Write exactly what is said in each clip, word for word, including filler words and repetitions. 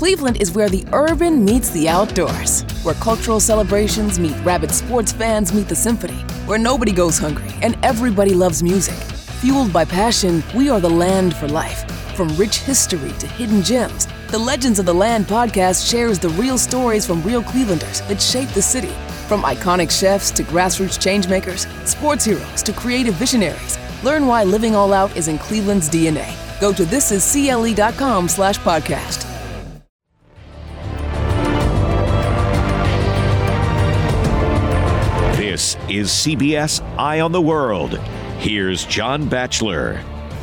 Cleveland is where the urban meets the outdoors, where cultural celebrations meet rabid sports fans meet the symphony, where nobody goes hungry and everybody loves music. Fueled by passion, we are the land for life. From rich history to hidden gems, the Legends of the Land podcast shares the real stories from real Clevelanders that shape the city. From iconic chefs to grassroots changemakers, sports heroes to creative visionaries, learn why living all out is in Cleveland's D N A. Go to thisiscle.com slash podcast. This is C B S Eye on the World. Here's John Batchelor.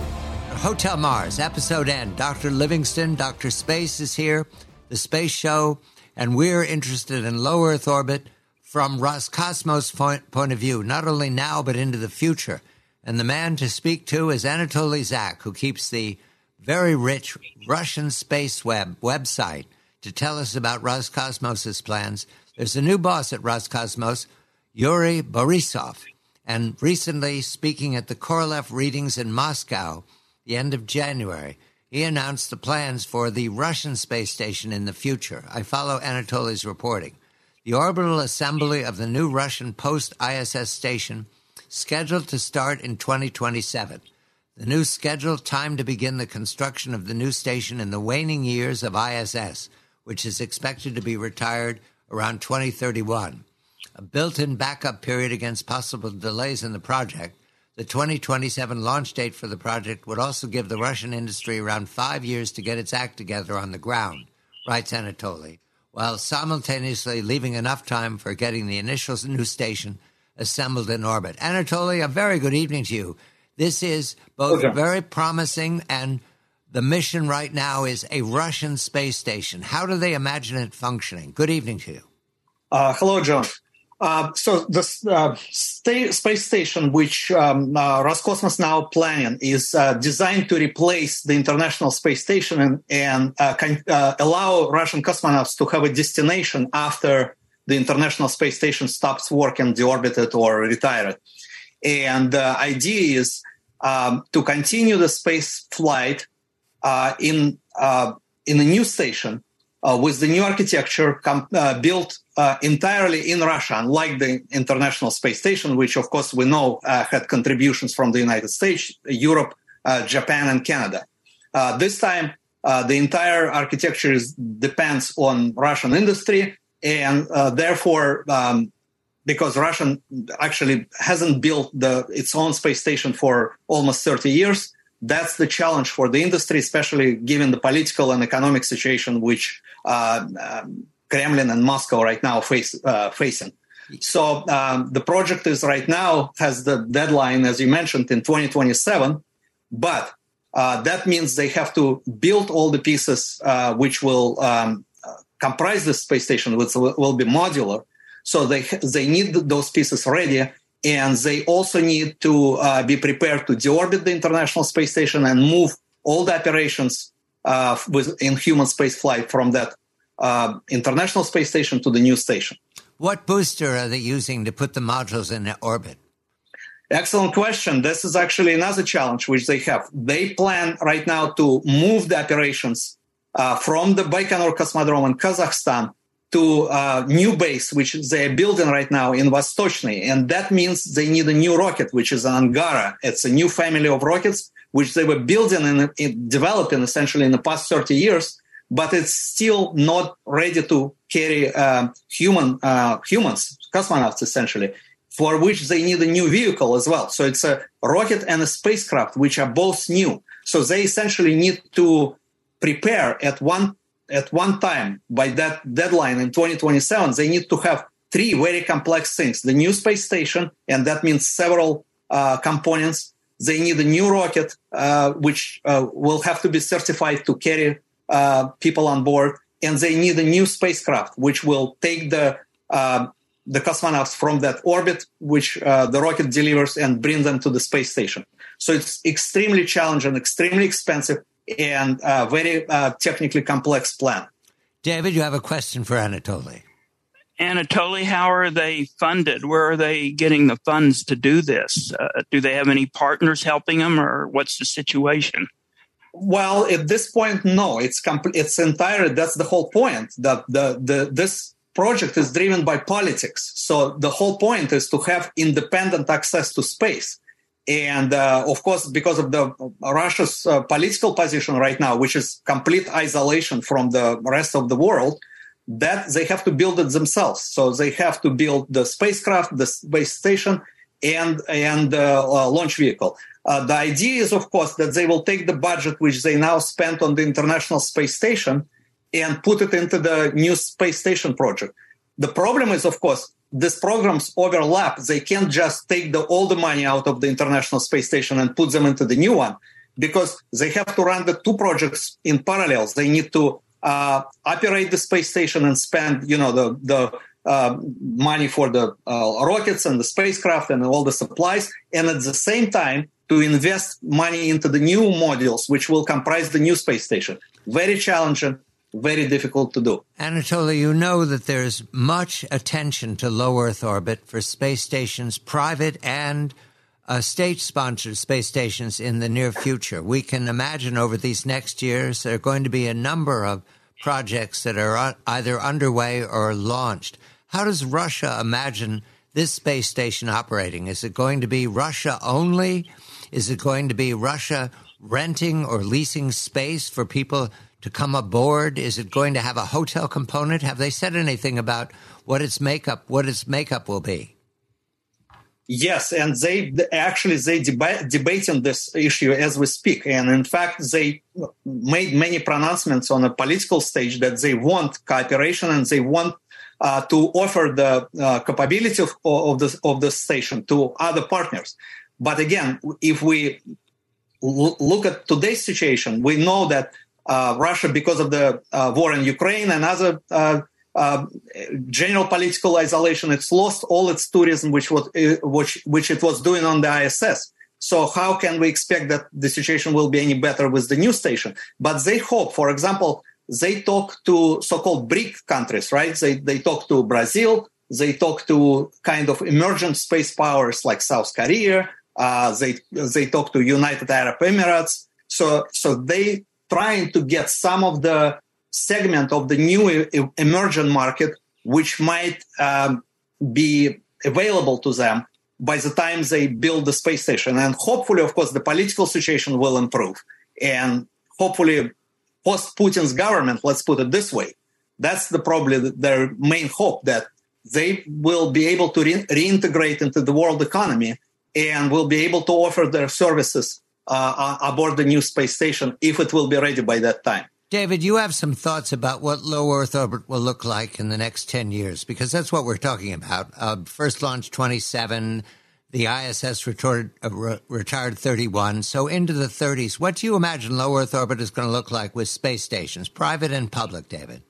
Hotel Mars, episode end. Doctor Livingston, Doctor Space is here, the space show, and we're interested in low Earth orbit from Roscosmos' point, point of view, not only now but into the future. And the man to speak to is Anatoly Zak, who keeps the very rich Russian space web website to tell us about Roscosmos' plans. There's a new boss at Roscosmos, Yuri Borisov, and recently speaking at the Korolev readings in Moscow, the end of January, he announced the plans for the Russian space station in the future. I follow Anatoly's reporting. The orbital assembly of the new Russian post-I S S station scheduled to start in twenty twenty-seven. The new scheduled time to begin the construction of the new station in the waning years of I S S, which is expected to be retired around twenty thirty-one. A built-in backup period against possible delays in the project, the twenty twenty-seven launch date for the project would also give the Russian industry around five years to get its act together on the ground, writes Anatoly, while simultaneously leaving enough time for getting the initial new station assembled in orbit. Anatoly, a very good evening to you. This is both okay. very promising, and the mission right now is a Russian space station. How do they imagine it functioning? Good evening to you. Uh, hello, John. Uh, so the uh, sta- space station, which um, uh, Roscosmos now planning, is uh, designed to replace the International Space Station and, and uh, can uh, allow Russian cosmonauts to have a destination after the International Space Station stops working, deorbited, or retired. And the idea is um, to continue the space flight uh, in uh, in a new station uh, with the new architecture com- uh, built Uh, entirely in Russia, unlike the International Space Station, which, of course, we know uh, had contributions from the United States, Europe, uh, Japan, and Canada. Uh, this time, uh, the entire architecture is, depends on Russian industry, and uh, therefore, um, because Russia actually hasn't built the, its own space station for almost thirty years, that's the challenge for the industry, especially given the political and economic situation which uh, um, Kremlin and Moscow right now face, uh, facing. So um, the project is right now has the deadline, as you mentioned, in twenty twenty-seven, but uh, that means they have to build all the pieces uh, which will um, comprise the space station, which will, will be modular. So they they need those pieces ready, and they also need to uh, be prepared to deorbit the International Space Station and move all the operations uh, with, in human space flight from that Uh, International Space Station to the new station. What booster are they using to put the modules in orbit? Excellent question. This is actually another challenge which they have. They plan right now to move the operations uh, from the Baikonur Cosmodrome in Kazakhstan to a new base, which they are building right now in Vostochny. And that means they need a new rocket, which is an Angara. It's a new family of rockets, which they were building and developing essentially in the past thirty years. But it's still not ready to carry uh, human uh, humans, cosmonauts, essentially, for which they need a new vehicle as well. So it's a rocket and a spacecraft, which are both new. So they essentially need to prepare at one at one time by that deadline in twenty twenty-seven. They need to have three very complex things: the new space station, and that means several uh, components. They need a new rocket, uh, which uh, will have to be certified to carry Uh, people on board, and they need a new spacecraft which will take the uh, the cosmonauts from that orbit which uh, the rocket delivers and bring them to the space station. So it's extremely challenging, extremely expensive, and a very uh, technically complex plan. David, you have a question for Anatoly. Anatoly, how are they funded? Where are they getting the funds to do this? Uh, do they have any partners helping them, or what's the situation? Well, at this point, no. It's compl- It's entirely. That's the whole point. That the the this project is driven by politics. So the whole point is to have independent access to space. And uh, of course, because of the uh, Russia's uh, political position right now, which is complete isolation from the rest of the world, that they have to build it themselves. So they have to build the spacecraft, the space station, and and uh, uh, launch vehicle. Uh, the idea is, of course, that they will take the budget which they now spent on the International Space Station and put it into the new space station project. The problem is, of course, these programs overlap. They can't just take the, all the money out of the International Space Station and put them into the new one, because they have to run the two projects in parallel. They need to uh, operate the space station and spend, you know, the the uh, money for the uh, rockets and the spacecraft and all the supplies, and at the same time to invest money into the new modules, which will comprise the new space station. Very challenging. Very difficult to do. Anatoly, you know that there's much attention to low Earth orbit for space stations, private and uh, state-sponsored space stations in the near future. We can imagine over these next years there are going to be a number of projects that are either underway or launched. How does Russia imagine this space station operating? Is it going to be Russia only? Is it going to be Russia renting or leasing space for people to come aboard? Is it going to have a hotel component? Have they said anything about what its makeup, what its makeup will be? Yes, and they actually they deba- debating this issue as we speak. And in fact, they made many pronouncements on a political stage that they want cooperation and they want uh, to offer the uh, capability of, of the of the station to other partners. But again, if we l- look at today's situation, we know that Uh, Russia, because of the uh, war in Ukraine and other uh, uh, general political isolation, it's lost all its tourism, which, was, uh, which, which it was doing on the I S S. So how can we expect that the situation will be any better with the new station? But they hope, for example, they talk to so-called BRIC countries, right? They, they talk to Brazil. They talk to kind of emergent space powers like South Korea. Uh, they, they talk to United Arab Emirates. So, so they trying to get some of the segment of the new e- emerging market, which might um, be available to them by the time they build the space station. And hopefully, of course, the political situation will improve. And hopefully, post-Putin's government, let's put it this way, that's the probably their main hope, that they will be able to re- reintegrate into the world economy and will be able to offer their services Uh, aboard the new space station, if it will be ready by that time. David, you have some thoughts about what low Earth orbit will look like in the next ten years, because that's what we're talking about. Uh, first launch twenty-seven, the I S S retired, uh, re- retired thirty-one, so into the thirties. What do you imagine low Earth orbit is going to look like with space stations, private and public, David?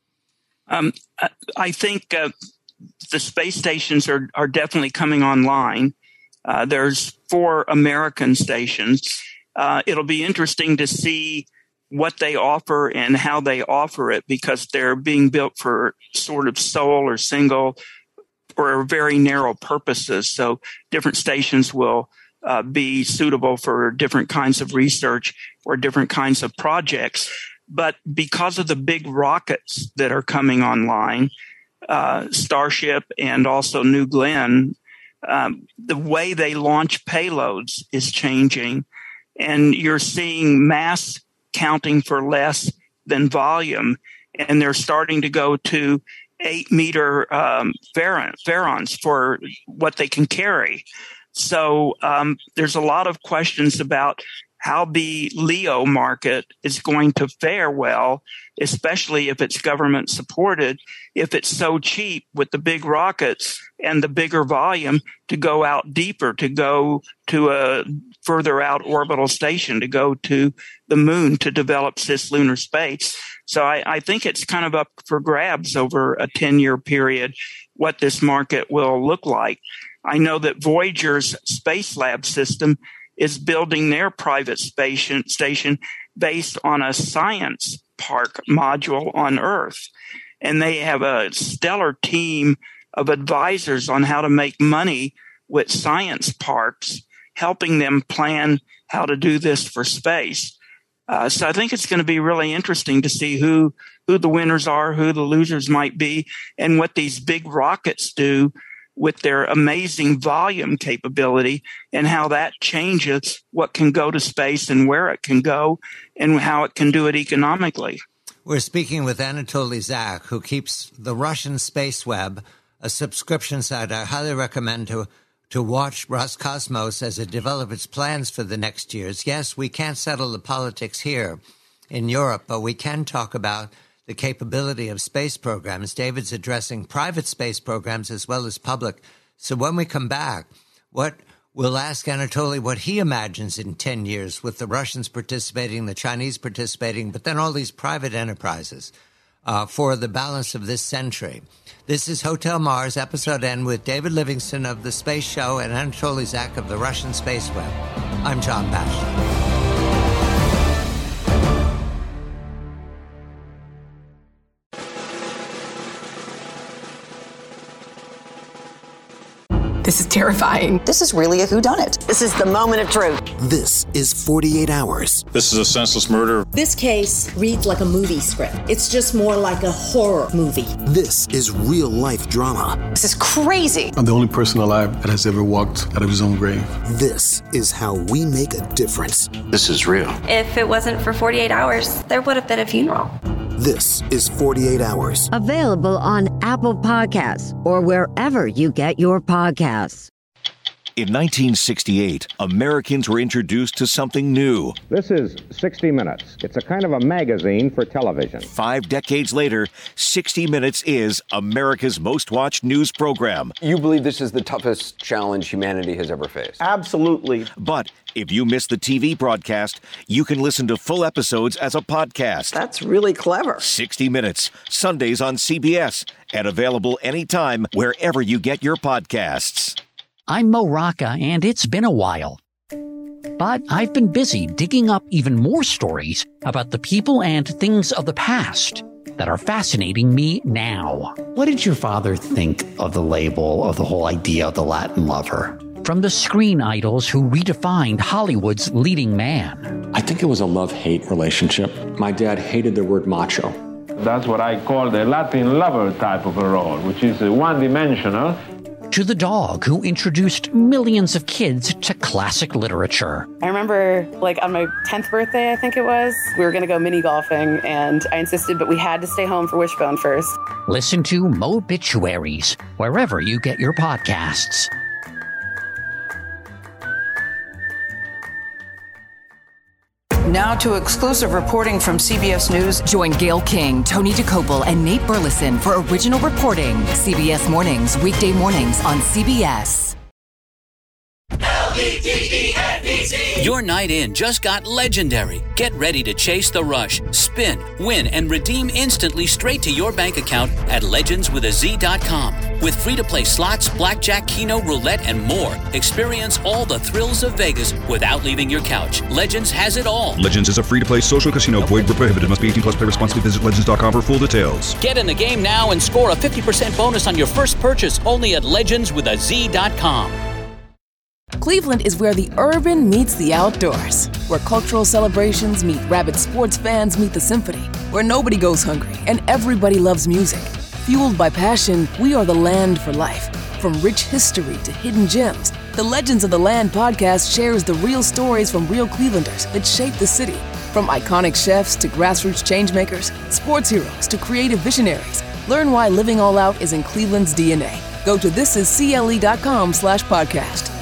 Um, I think uh, the space stations are, are definitely coming online. Uh, there's four American stations. Uh, it'll be interesting to see what they offer and how they offer it, because they're being built for sort of sole or single or very narrow purposes. So different stations will uh, be suitable for different kinds of research or different kinds of projects. But because of the big rockets that are coming online, uh, Starship and also New Glenn, Um, the way they launch payloads is changing, and you're seeing mass counting for less than volume, and they're starting to go to eight meter um, Varons for what they can carry. So um, there's a lot of questions about how the LEO market is going to fare well, especially if it's government supported, if it's so cheap with the big rockets and the bigger volume to go out deeper, to go to a further out orbital station, to go to the moon to develop cislunar space. So I, I think it's kind of up for grabs over a ten-year period what this market will look like. I know that Voyager's Space Lab system is building their private station, station based on a science park module on Earth. And they have a stellar team of advisors on how to make money with science parks, helping them plan how to do this for space. Uh, so I think it's going to be really interesting to see who who the winners are, who the losers might be, and what these big rockets do with their amazing volume capability and how that changes what can go to space and where it can go and how it can do it economically. We're speaking with Anatoly Zak, who keeps the Russian Space Web, a subscription site I highly recommend to to watch Roscosmos as it develops its plans for the next years. Yes, we can't settle the politics here in Europe, but we can talk about the capability of space programs. David's addressing private space programs as well as public. So when we come back, what we'll ask Anatoly what he imagines in ten years with the Russians participating, the Chinese participating, but then all these private enterprises uh, for the balance of this century. This is Hotel Mars, Episode N, with David Livingston of The Space Show and Anatoly Zak of the Russian Space Web. I'm John Batchelor. This is terrifying. This is really a whodunit. This is the moment of truth. This is forty-eight hours. This is a senseless murder. This case reads like a movie script. It's just more like a horror movie. This is real-life drama. This is crazy. I'm the only person alive that has ever walked out of his own grave. This is how we make a difference. This is real. If it wasn't for forty-eight hours, there would have been a funeral. This is forty-eight hours. Available on Apple Podcasts or wherever you get your podcasts. In nineteen sixty-eight, Americans were introduced to something new. This is sixty minutes. It's a kind of a magazine for television. Five decades later, sixty minutes is America's most watched news program. You believe this is the toughest challenge humanity has ever faced? Absolutely. But if you miss the T V broadcast, you can listen to full episodes as a podcast. That's really clever. sixty minutes, Sundays on C B S, and available anytime wherever you get your podcasts. I'm Mo Rocca, and it's been a while. But I've been busy digging up even more stories about the people and things of the past that are fascinating me now. What did your father think of the label, of the whole idea of the Latin lover? From the screen idols who redefined Hollywood's leading man. I think it was a love-hate relationship. My dad hated the word macho. That's what I call the Latin lover type of a role, which is one-dimensional. To the dog who introduced millions of kids to classic literature. I remember, like, on my tenth birthday, I think it was, we were going to go mini golfing, and I insisted, but we had to stay home for Wishbone first. Listen to Mobituaries wherever you get your podcasts. Now to exclusive reporting from C B S News. Join Gayle King, Tony DeCopel, and Nate Burleson for original reporting. C B S Mornings, weekday mornings on C B S. Your night in just got legendary. Get ready to chase the rush, spin, win, and redeem instantly straight to your bank account at legends with a z dot com. With free-to-play slots, blackjack, keno, roulette, and more, experience all the thrills of Vegas without leaving your couch. Legends has it all. Legends is a free-to-play social casino. Void where prohibited. Must be eighteen plus. Play responsibly. Visit legends dot com for full details. Get in the game now and score a fifty percent bonus on your first purchase only at legends with a z dot com. Cleveland is where the urban meets the outdoors, where cultural celebrations meet rabid sports fans meet the symphony, where nobody goes hungry and everybody loves music. Fueled by passion, we are the land for life. From rich history to hidden gems, the Legends of the Land podcast shares the real stories from real Clevelanders that shape the city. From iconic chefs to grassroots changemakers, sports heroes to creative visionaries, learn why living all out is in Cleveland's D N A. Go to thisiscle.com slash podcast.